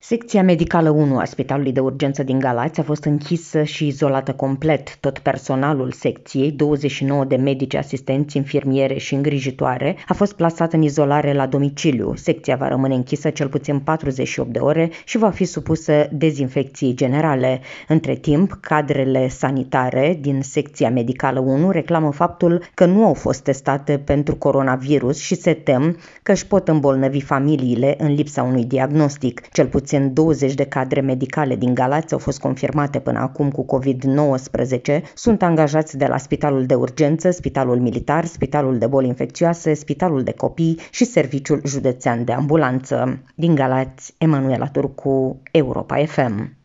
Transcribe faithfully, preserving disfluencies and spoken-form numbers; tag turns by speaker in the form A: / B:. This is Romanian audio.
A: Secția medicală unu a Spitalului de Urgență din Galați a fost închisă și izolată complet. Tot personalul secției, douăzeci și nouă de medici, asistenți, infirmiere și îngrijitoare, a fost plasat în izolare la domiciliu. Secția va rămâne închisă cel puțin patruzeci și opt de ore și va fi supusă dezinfecției generale. Între timp, cadrele sanitare din secția medicală unu reclamă faptul că nu au fost testate pentru coronavirus și se tem că își pot îmbolnăvi familiile în lipsa unui diagnostic. Cel puțin douăzeci de cadre medicale din Galați au fost confirmate până acum cu covid nouăsprezece, sunt angajați de la Spitalul de Urgență, Spitalul Militar, Spitalul de Boli Infecțioase, Spitalul de Copii și Serviciul Județean de Ambulanță. Din Galați, Emanuela Turcu, Europa F M.